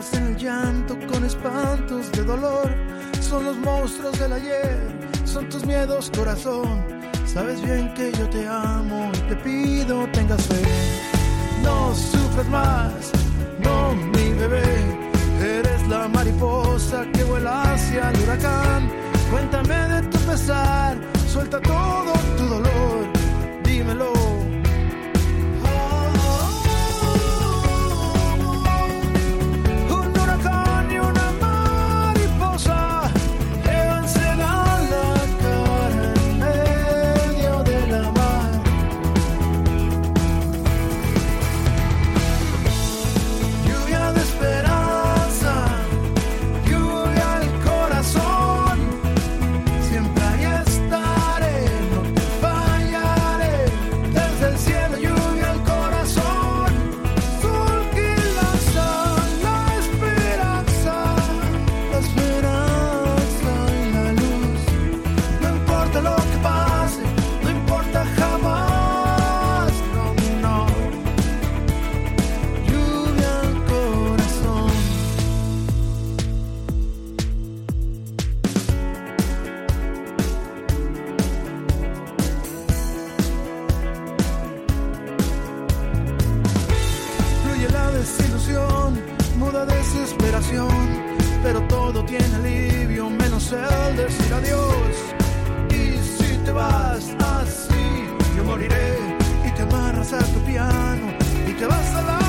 ahogas en el llanto con espantos de dolor. Son los monstruos del ayer, son tus miedos, corazón. Sabes bien que yo te amo y te pido tengas fe. No sufras más, no mi bebé. Eres la mariposa que vuela hacia el huracán. Cuéntame de tu pesar, suelta todo tu dolor, dímelo. Muda desesperación, pero todo tiene alivio menos el decir adiós. Y si te vas así, yo moriré y te amarras a tu piano y te vas a la